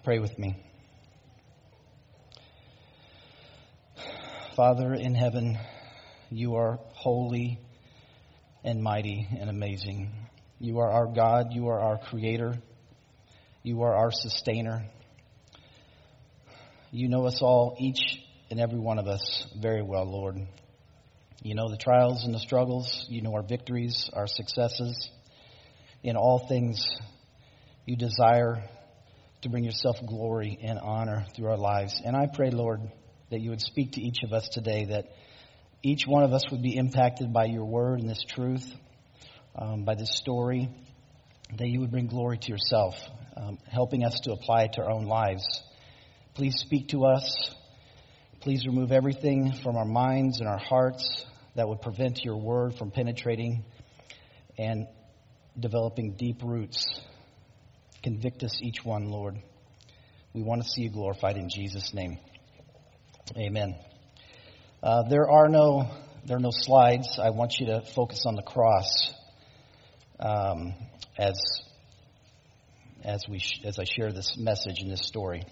Pray with me. Father in heaven, you are holy and mighty and amazing. You are our God. You are our creator. You are our sustainer. You know us all, each and every one of us, very well, Lord. You know the trials and the struggles. You know our victories, our successes. In all things, you desire to bring yourself glory and honor through our lives. And I pray, Lord, that you would speak to each of us today, that each one of us would be impacted by your word and this truth, by this story, that you would bring glory to yourself, helping us to apply it to our own lives. Please speak to us. Please remove everything from our minds and our hearts that would prevent your word from penetrating and developing deep roots. Convict us, each one, Lord. We want to see you glorified in Jesus' name. Amen. There are no slides. I want you to focus on the cross as I share this message and this story.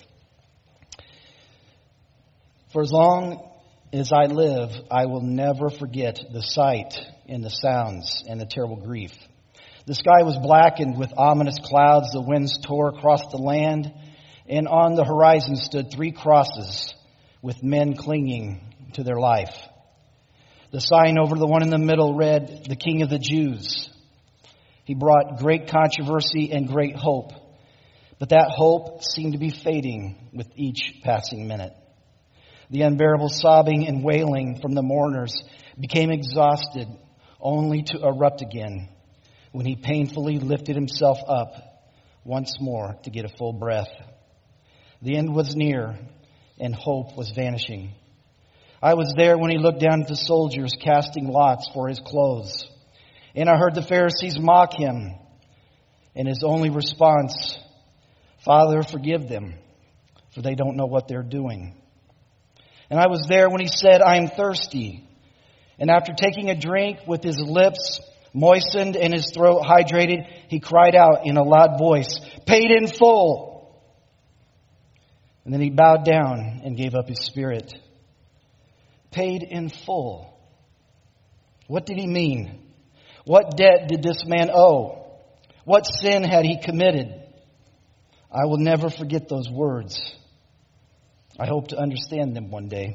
For as long as I live, I will never forget the sight and the sounds and the terrible grief. The sky was blackened with ominous clouds. The winds tore across the land, and on the horizon stood 3 crosses with men clinging to their life. The sign over the one in the middle read, "The King of the Jews." He brought great controversy and great hope, but that hope seemed to be fading with each passing minute. The unbearable sobbing and wailing from the mourners became exhausted, only to erupt again when he painfully lifted himself up once more to get a full breath. The end was near, and hope was vanishing. I was there when he looked down at the soldiers casting lots for his clothes, and I heard the Pharisees mock him, and his only response, "Father, forgive them, for they don't know what they're doing." And I was there when he said, "I am thirsty," and after taking a drink with his lips moistened and his throat hydrated, he cried out in a loud voice, "Paid in full." And then he bowed down and gave up his spirit. Paid in full. What did he mean? What debt did this man owe? What sin had he committed? I will never forget those words. I hope to understand them one day.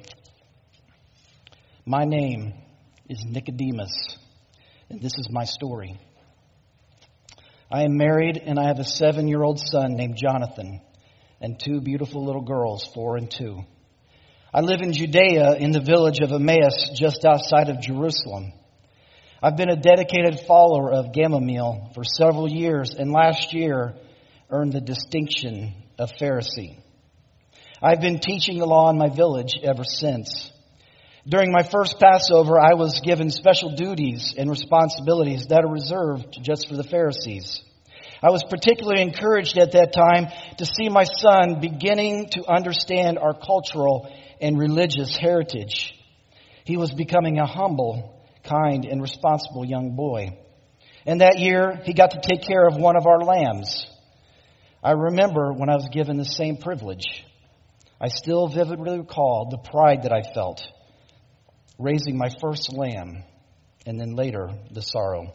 My name is Nicodemus, and this is my story. I am married, and I have a 7-year-old son named Jonathan, and 2 beautiful little girls, 4 and 2. I live in Judea in the village of Emmaus, just outside of Jerusalem. I've been a dedicated follower of Gamaliel for several years, and last year earned the distinction of Pharisee. I've been teaching the law in my village ever since. During my first Passover, I was given special duties and responsibilities that are reserved just for the Pharisees. I was particularly encouraged at that time to see my son beginning to understand our cultural and religious heritage. He was becoming a humble, kind, and responsible young boy. And that year, he got to take care of one of our lambs. I remember when I was given the same privilege. I still vividly recall the pride that I felt raising my first lamb, and then later the sorrow.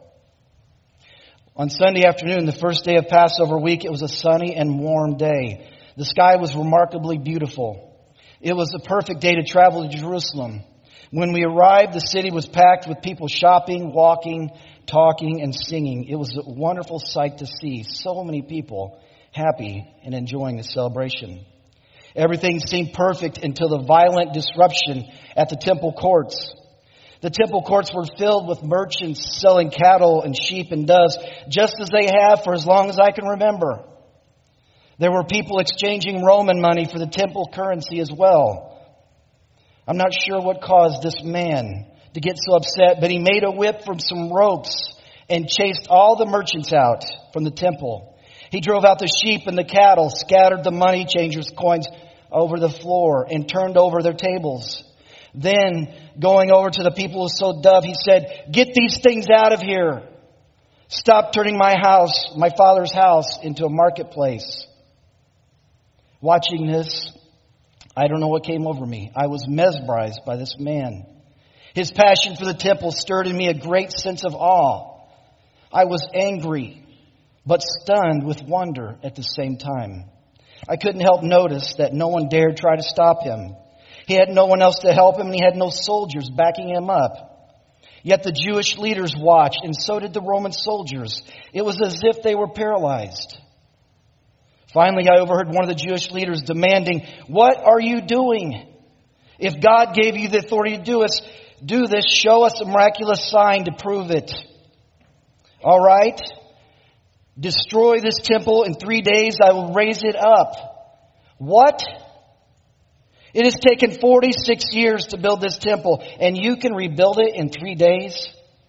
On Sunday afternoon, the first day of Passover week, it was a sunny and warm day. The sky was remarkably beautiful. It was a perfect day to travel to Jerusalem. When we arrived, the city was packed with people shopping, walking, talking, and singing. It was a wonderful sight to see so many people happy and enjoying the celebration. Everything seemed perfect until the violent disruption at the temple courts. The temple courts were filled with merchants selling cattle and sheep and doves, just as they have for as long as I can remember. There were people exchanging Roman money for the temple currency as well. I'm not sure what caused this man to get so upset, but he made a whip from some ropes and chased all the merchants out from the temple. He drove out the sheep and the cattle, scattered the money changers' coins over the floor, and turned over their tables. Then, going over to the people who sold dove, he said, "Get these things out of here. Stop turning my house, my father's house, into a marketplace." Watching this, I don't know what came over me. I was mesmerized by this man. His passion for the temple stirred in me a great sense of awe. I was angry, but stunned with wonder at the same time. I couldn't help notice that no one dared try to stop him. He had no one else to help him, and he had no soldiers backing him up. Yet the Jewish leaders watched, and so did the Roman soldiers. It was as if they were paralyzed. Finally, I overheard one of the Jewish leaders demanding, "What are you doing? If God gave you the authority to do this, show us a miraculous sign to prove it." "All right, destroy this temple. In 3 days I will raise it up." "What? It has taken 46 years to build this temple, and you can rebuild it in 3 days?"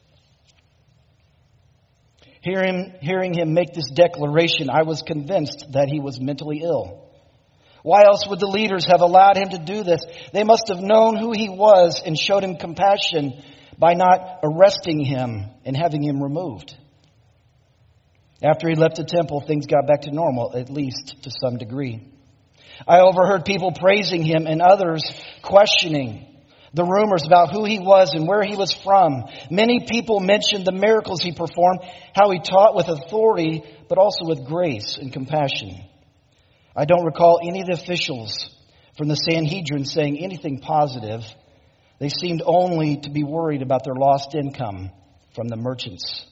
Hearing him make this declaration, I was convinced that he was mentally ill. Why else would the leaders have allowed him to do this? They must have known who he was and showed him compassion by not arresting him and having him removed. After he left the temple, things got back to normal, at least to some degree. I overheard people praising him and others questioning the rumors about who he was and where he was from. Many people mentioned the miracles he performed, how he taught with authority, but also with grace and compassion. I don't recall any of the officials from the Sanhedrin saying anything positive. They seemed only to be worried about their lost income from the merchants.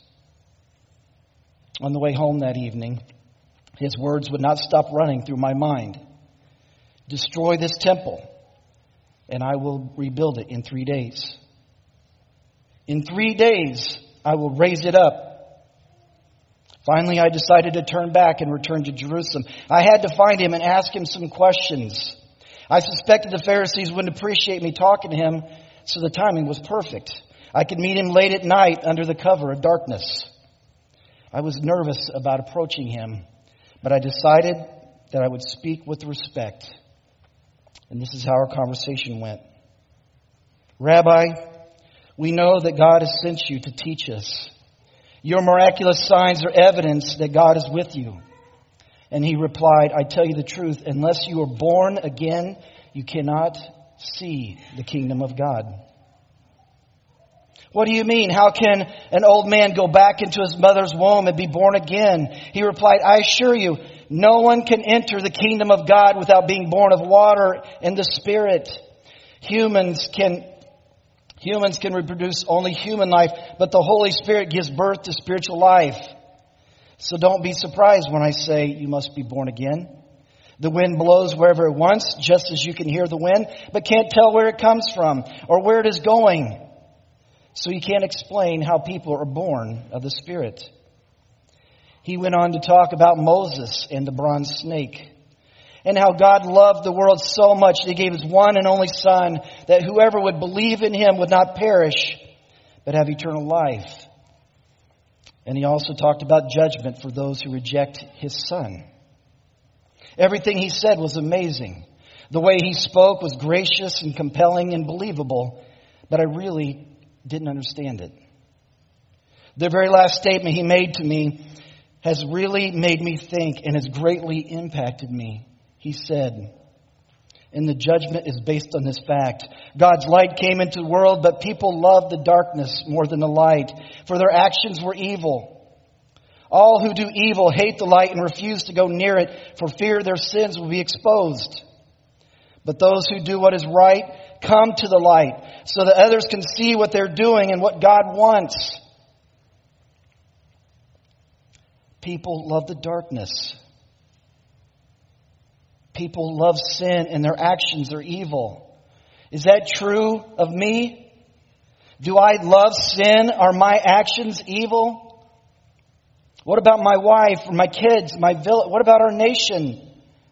On the way home that evening, his words would not stop running through my mind. "Destroy this temple, and I will rebuild it in 3 days. In 3 days, I will raise it up." Finally, I decided to turn back and return to Jerusalem. I had to find him and ask him some questions. I suspected the Pharisees wouldn't appreciate me talking to him, so the timing was perfect. I could meet him late at night under the cover of darkness. I was nervous about approaching him, but I decided that I would speak with respect. And this is how our conversation went. "Rabbi, we know that God has sent you to teach us. Your miraculous signs are evidence that God is with you." And he replied, "I tell you the truth, unless you are born again, you cannot see the kingdom of God." "What do you mean? How can an old man go back into his mother's womb and be born again?" He replied, "I assure you, no one can enter the kingdom of God without being born of water and the Spirit. Humans can reproduce only human life, but the Holy Spirit gives birth to spiritual life. So don't be surprised when I say you must be born again. The wind blows wherever it wants, just as you can hear the wind, but can't tell where it comes from or where it is going. So you can't explain how people are born of the Spirit." He went on to talk about Moses and the bronze snake, and how God loved the world so much that he gave his one and only Son, that whoever would believe in him would not perish, but have eternal life. And he also talked about judgment for those who reject his Son. Everything he said was amazing. The way he spoke was gracious and compelling and believable, but I really didn't understand it. The very last statement he made to me has really made me think and has greatly impacted me. He said, "And the judgment is based on this fact. God's light came into the world, but people loved the darkness more than the light, for their actions were evil. All who do evil hate the light and refuse to go near it, for fear their sins will be exposed. But those who do what is right come to the light, so that others can see what they're doing and what God wants." People love the darkness. People love sin and their actions are evil. Is that true of me? Do I love sin? Are my actions evil? What about my wife or my kids, my village? What about our nation?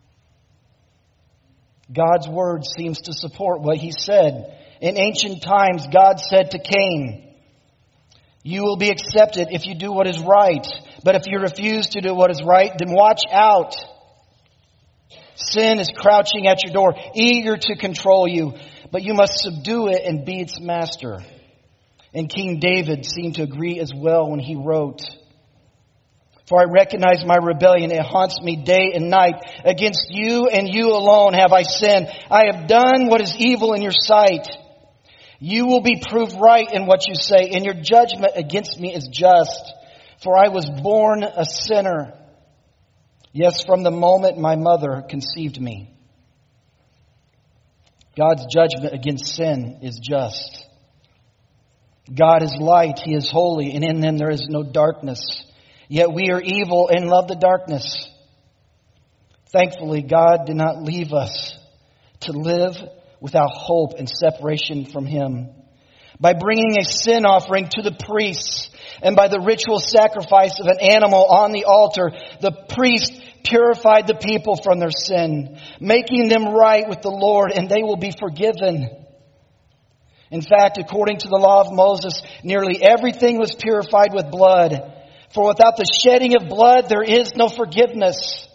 God's word seems to support what he said. In ancient times, God said to Cain, "You will be accepted if you do what is right. But if you refuse to do what is right, then watch out. Sin is crouching at your door, eager to control you, but you must subdue it and be its master." And King David seemed to agree as well when he wrote, For I recognize my rebellion. It haunts me day and night. Against you and you alone have I sinned. I have done what is evil in your sight. You will be proved right in what you say, and your judgment against me is just. For I was born a sinner. Yes, from the moment my mother conceived me. God's judgment against sin is just. God is light, He is holy, and in Him there is no darkness. Yet we are evil and love the darkness. Thankfully, God did not leave us to live without hope and separation from Him. By bringing a sin offering to the priests and by the ritual sacrifice of an animal on the altar, the priest purified the people from their sin, making them right with the Lord, and they will be forgiven. In fact, according to the law of Moses, nearly everything was purified with blood. For without the shedding of blood, there is no forgiveness.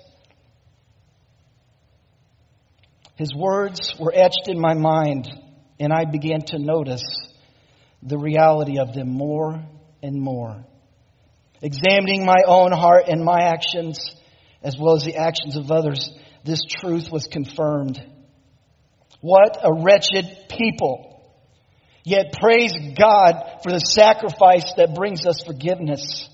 His words were etched in my mind, and I began to notice the reality of them more and more. Examining my own heart and my actions, as well as the actions of others, this truth was confirmed. What a wretched people! Yet praise God for the sacrifice that brings us forgiveness.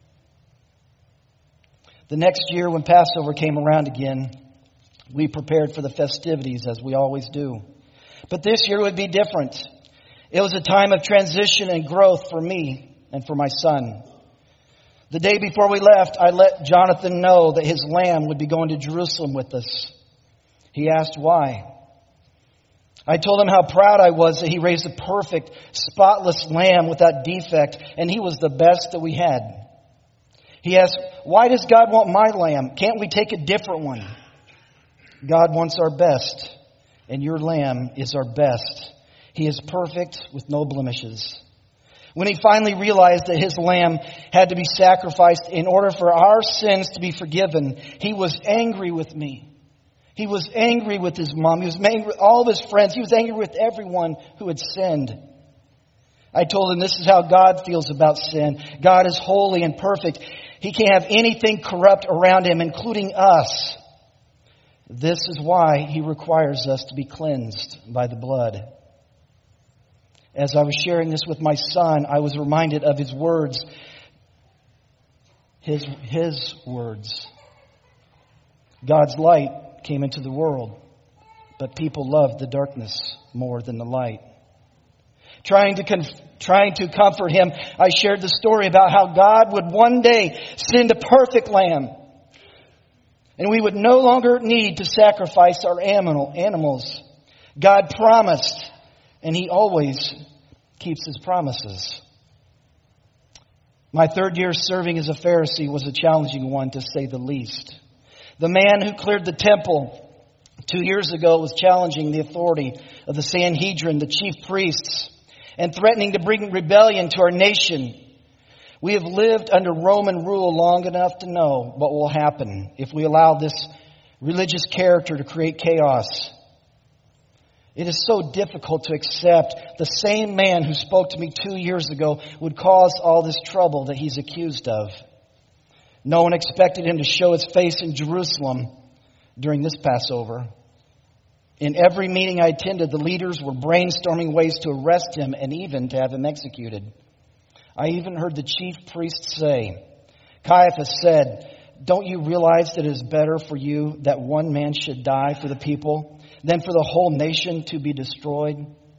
The next year, when Passover came around again, we prepared for the festivities as we always do. But this year would be different. It was a time of transition and growth for me and for my son. The day before we left, I let Jonathan know that his lamb would be going to Jerusalem with us. He asked why. I told him how proud I was that he raised a perfect, spotless lamb without defect, and he was the best that we had. He asked, why does God want my lamb? Can't we take a different one? God wants our best, and your lamb is our best. He is perfect with no blemishes. When he finally realized that his lamb had to be sacrificed in order for our sins to be forgiven, he was angry with me. He was angry with his mom. He was angry with all of his friends. He was angry with everyone who had sinned. I told him this is how God feels about sin. God is holy and perfect. He can't have anything corrupt around Him, including us. This is why He requires us to be cleansed by the blood. As I was sharing this with my son, I was reminded of his words. His words. God's light came into the world, but people loved the darkness more than the light. Trying to comfort him, I shared the story about how God would one day send a perfect lamb. And we would no longer need to sacrifice our animals. God promised, and He always keeps His promises. My third year serving as a Pharisee was a challenging one, to say the least. The man who cleared the temple 2 years ago was challenging the authority of the Sanhedrin, the chief priests, and threatening to bring rebellion to our nation. We have lived under Roman rule long enough to know what will happen if we allow this religious character to create chaos. It is so difficult to accept the same man who spoke to me 2 years ago would cause all this trouble that he's accused of. No one expected him to show his face in Jerusalem during this Passover. In every meeting I attended, the leaders were brainstorming ways to arrest him and even to have him executed. I even heard the chief priest say, Caiaphas said, don't you realize that it is better for you that one man should die for the people than for the whole nation to be destroyed?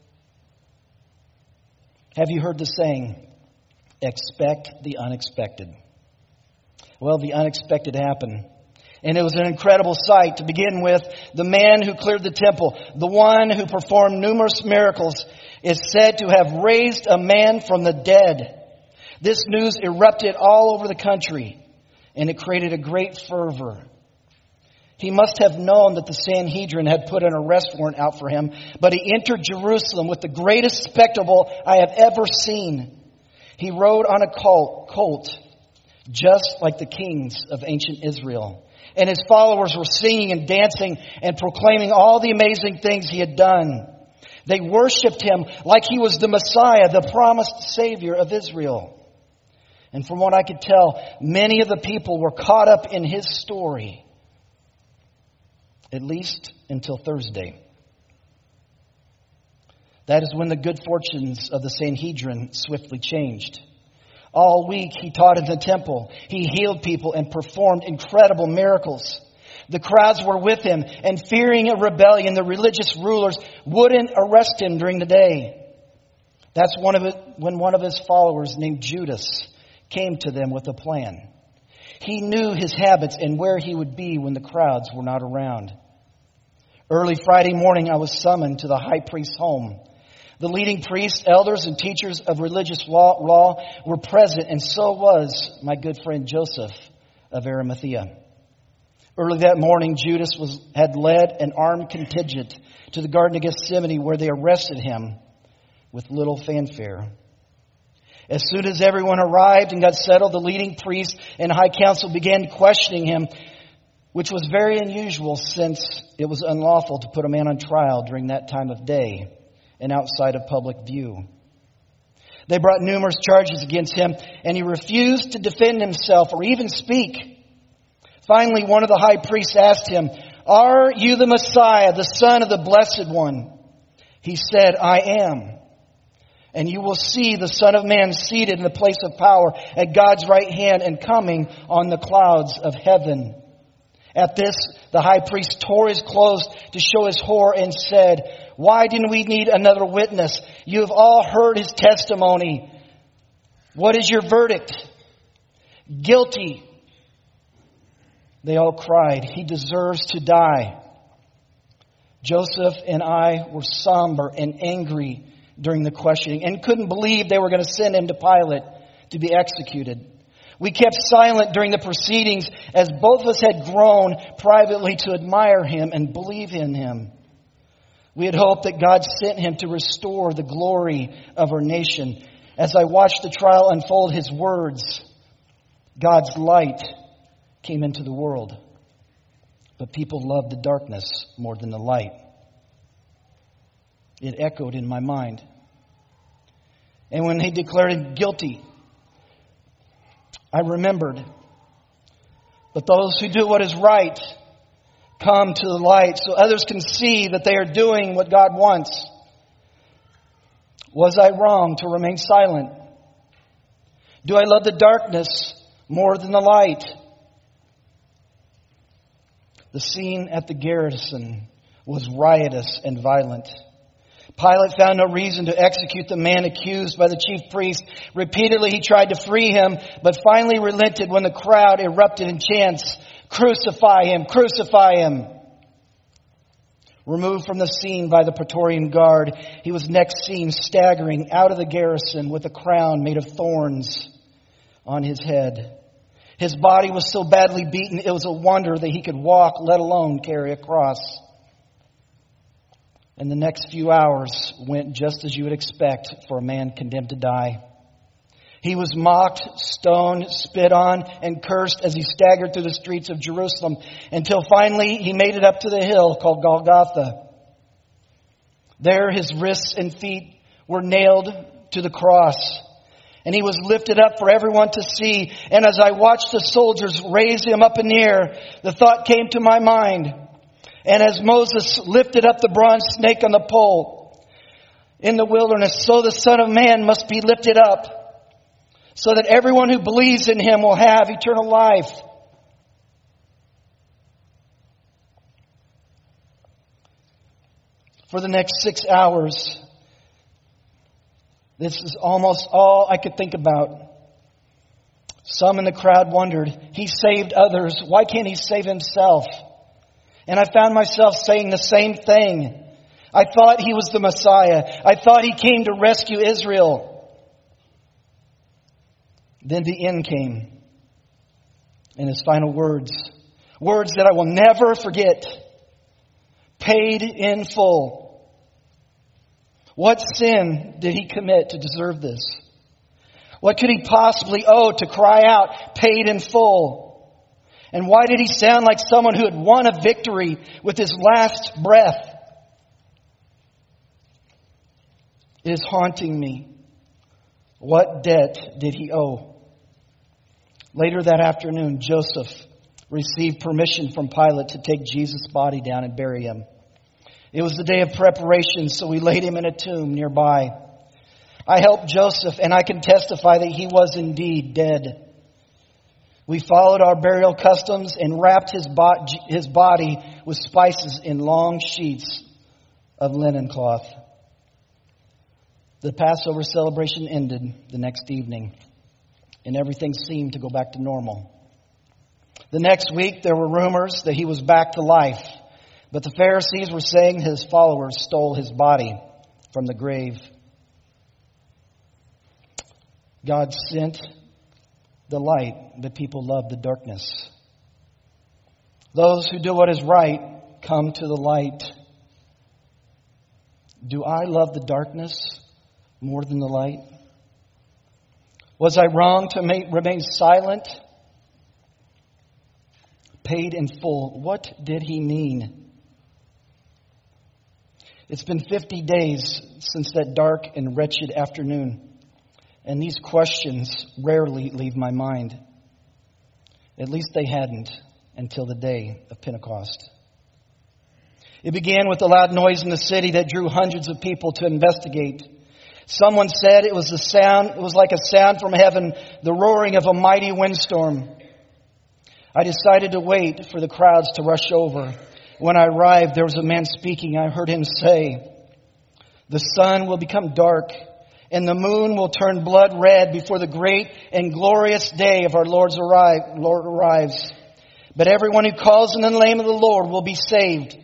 Have you heard the saying, expect the unexpected? Well, the unexpected happened. And it was an incredible sight. To begin with, the man who cleared the temple, the one who performed numerous miracles, is said to have raised a man from the dead. This news erupted all over the country, and it created a great fervor. He must have known that the Sanhedrin had put an arrest warrant out for him, but he entered Jerusalem with the greatest spectacle I have ever seen. He rode on a colt, just like the kings of ancient Israel. And his followers were singing and dancing and proclaiming all the amazing things he had done. They worshipped him like he was the Messiah, the promised Savior of Israel. And from what I could tell, many of the people were caught up in his story, at least until Thursday. That is when the good fortunes of the Sanhedrin swiftly changed. All week he taught in the temple. He healed people and performed incredible miracles. The crowds were with him, and fearing a rebellion, the religious rulers wouldn't arrest him during the day. That's when one of his followers named Judas came to them with a plan. He knew his habits and where he would be when the crowds were not around. Early Friday morning, I was summoned to the high priest's home. The leading priests, elders, and teachers of religious law were present, and so was my good friend Joseph of Arimathea. Early that morning, Judas had led an armed contingent to the Garden of Gethsemane, where they arrested him with little fanfare. As soon as everyone arrived and got settled, the leading priest and high council began questioning him, which was very unusual since it was unlawful to put a man on trial during that time of day and outside of public view. They brought numerous charges against him, and he refused to defend himself or even speak. Finally, one of the high priests asked him, "Are you the Messiah, the Son of the Blessed One?" He said, "I am. And you will see the Son of Man seated in the place of power at God's right hand and coming on the clouds of heaven." At this, the high priest tore his clothes to show his horror and said, "Why didn't we need another witness? You have all heard his testimony. What is your verdict?" "Guilty," they all cried. "He deserves to die." Joseph and I were somber and angry during the questioning and couldn't believe they were going to send him to Pilate to be executed. We kept silent during the proceedings as both of us had grown privately to admire him and believe in him. We had hoped that God sent him to restore the glory of our nation. As I watched the trial unfold, his words, "God's light came into the world, but people loved the darkness more than the light." It echoed in my mind. And when he declared him guilty, I remembered, "But those who do what is right come to the light so others can see that they are doing what God wants." Was I wrong to remain silent? Do I love the darkness more than the light? The scene at the garrison was riotous and violent. Pilate found no reason to execute the man accused by the chief priest. Repeatedly he tried to free him, but finally relented when the crowd erupted in chants, "Crucify him! Crucify him!" Removed from the scene by the Praetorian Guard, he was next seen staggering out of the garrison with a crown made of thorns on his head. His body was so badly beaten, it was a wonder that he could walk, let alone carry a cross. And the next few hours went just as you would expect for a man condemned to die. He was mocked, stoned, spit on, and cursed as he staggered through the streets of Jerusalem until finally he made it up to the hill called Golgotha. There his wrists and feet were nailed to the cross, and he was lifted up for everyone to see. And as I watched the soldiers raise him up in the air, the thought came to my mind, and as Moses lifted up the bronze snake on the pole in the wilderness, so the Son of Man must be lifted up, so that everyone who believes in him will have eternal life. For the next 6 hours, this is almost all I could think about. Some in the crowd wondered, "He saved others. Why can't he save himself?" And I found myself saying the same thing. I thought he was the Messiah. I thought he came to rescue Israel. Then the end came. And his final words that I will never forget. Paid in full. What sin did he commit to deserve this? What could he possibly owe to cry out, "Paid in full"? And why did he sound like someone who had won a victory with his last breath? It is haunting me. What debt did he owe? Later that afternoon, Joseph received permission from Pilate to take Jesus' body down and bury him. It was the day of preparation, so we laid him in a tomb nearby. I helped Joseph, and I can testify that he was indeed dead. We followed our burial customs and wrapped his body with spices in long sheets of linen cloth. The Passover celebration ended the next evening, and everything seemed to go back to normal. The next week, there were rumors that he was back to life, but the Pharisees were saying his followers stole his body from the grave. God sent the light, but people love the darkness. Those who do what is right come to the light. Do I love the darkness more than the light? Was I wrong to remain silent? Paid in full. What did he mean? It's been 50 days since that dark and wretched afternoon. And these questions rarely leave my mind. At least they hadn't until the day of Pentecost. It began with a loud noise in the city that drew hundreds of people to investigate. Someone said it was like a sound from heaven, the roaring of a mighty windstorm. I decided to wait for the crowds to rush over. When I arrived, there was a man speaking. I heard him say, "The sun will become dark, and the moon will turn blood red before the great and glorious day of our Lord arrives. But everyone who calls in the name of the Lord will be saved."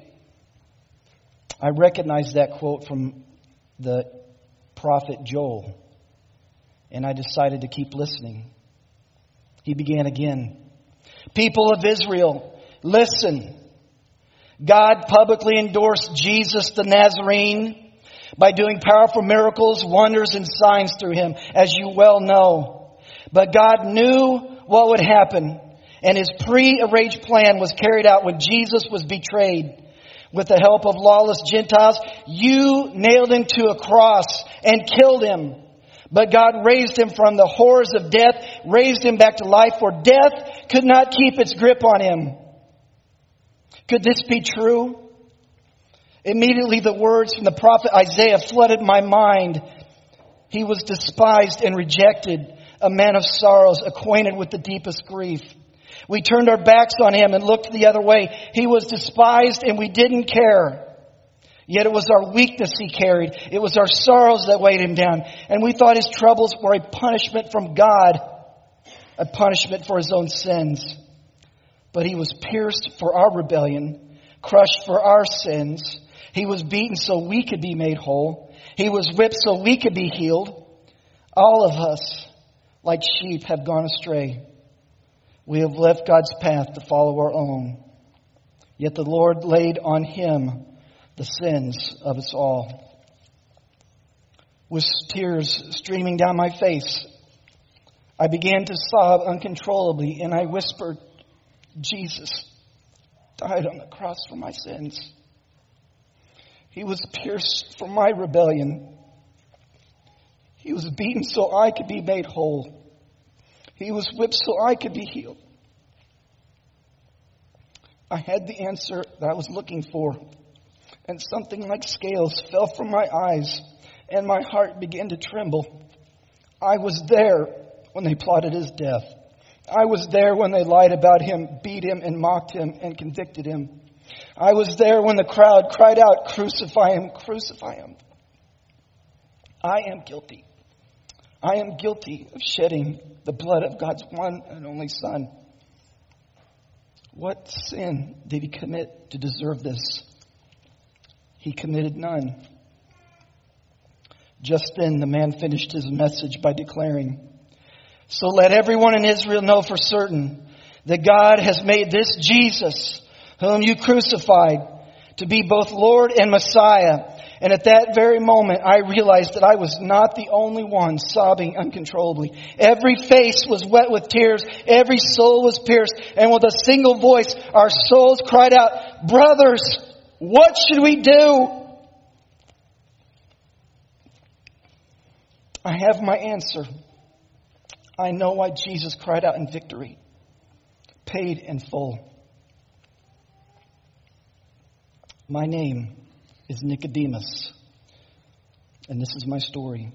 I recognized that quote from the prophet Joel, and I decided to keep listening. He began again. "People of Israel, listen. God publicly endorsed Jesus the Nazarene by doing powerful miracles, wonders, and signs through him, as you well know. But God knew what would happen, and his pre-arranged plan was carried out when Jesus was betrayed. With the help of lawless Gentiles, you nailed him to a cross and killed him. But God raised him from the horrors of death, raised him back to life, for death could not keep its grip on him." Could this be true? Immediately the words from the prophet Isaiah flooded my mind. "He was despised and rejected, a man of sorrows, acquainted with the deepest grief. We turned our backs on him and looked the other way. He was despised and we didn't care. Yet it was our weakness he carried. It was our sorrows that weighed him down. And we thought his troubles were a punishment from God, a punishment for his own sins. But he was pierced for our rebellion, crushed for our sins. He was beaten so we could be made whole. He was whipped so we could be healed. All of us, like sheep, have gone astray. We have left God's path to follow our own. Yet the Lord laid on him the sins of us all." With tears streaming down my face, I began to sob uncontrollably, and I whispered, "Jesus died on the cross for my sins. He was pierced for my rebellion. He was beaten so I could be made whole. He was whipped so I could be healed." I had the answer that I was looking for, and something like scales fell from my eyes, and my heart began to tremble. I was there when they plotted his death. I was there when they lied about him, beat him, and mocked him, and convicted him. I was there when the crowd cried out, "Crucify him, crucify him." I am guilty. I am guilty of shedding the blood of God's one and only Son. What sin did he commit to deserve this? He committed none. Just then the man finished his message by declaring, "So let everyone in Israel know for certain that God has made this Jesus, whom you crucified, to be both Lord and Messiah." And at that very moment, I realized that I was not the only one sobbing uncontrollably. Every face was wet with tears. Every soul was pierced. And with a single voice, our souls cried out, "Brothers, what should we do?" I have my answer. I know why Jesus cried out in victory. Paid in full. My name is Nicodemus, and this is my story.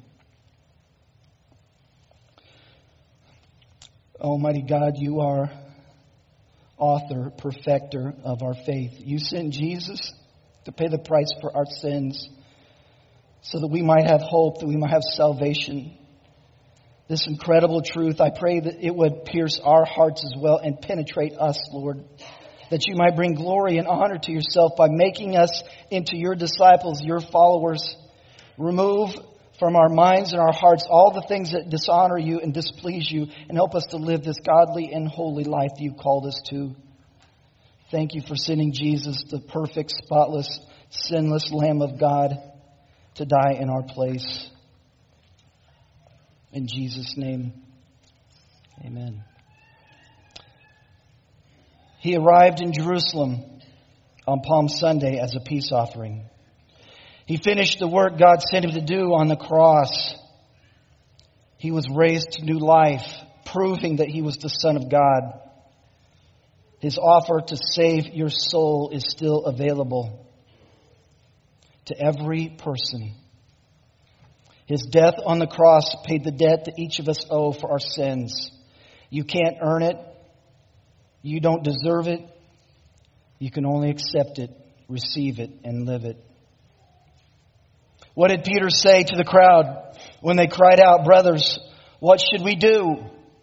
Almighty God, you are author, perfecter of our faith. You sent Jesus to pay the price for our sins so that we might have hope, that we might have salvation. This incredible truth, I pray that it would pierce our hearts as well and penetrate us, Lord. That you might bring glory and honor to yourself by making us into your disciples, your followers. Remove from our minds and our hearts all the things that dishonor you and displease you, and help us to live this godly and holy life you called us to. Thank you for sending Jesus, the perfect, spotless, sinless Lamb of God, to die in our place. In Jesus' name, amen. He arrived in Jerusalem on Palm Sunday as a peace offering. He finished the work God sent him to do on the cross. He was raised to new life, proving that he was the Son of God. His offer to save your soul is still available to every person. His death on the cross paid the debt that each of us owe for our sins. You can't earn it. You don't deserve it. You can only accept it, receive it, and live it. What did Peter say to the crowd when they cried out, "Brothers, what should we do?"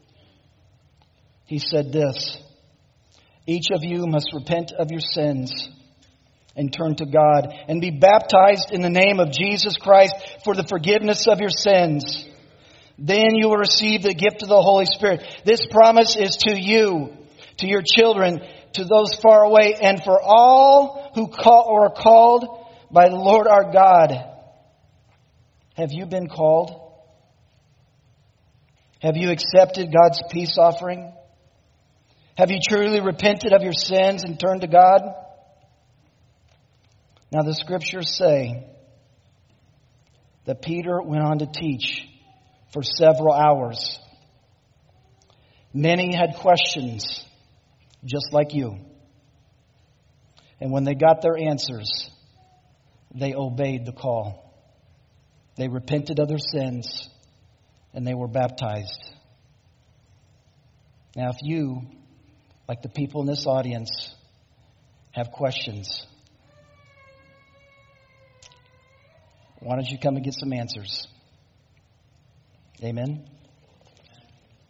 He said this, "Each of you must repent of your sins and turn to God and be baptized in the name of Jesus Christ for the forgiveness of your sins. Then you will receive the gift of the Holy Spirit." This promise is to you, to your children, to those far away, and for all who are called by the Lord our God. Have you been called? Have you accepted God's peace offering? Have you truly repented of your sins and turned to God? Now the scriptures say that Peter went on to teach for several hours. Many had questions, just like you. And when they got their answers, they obeyed the call. They repented of their sins, and they were baptized. Now, if you, like the people in this audience, have questions, why don't you come and get some answers? Amen.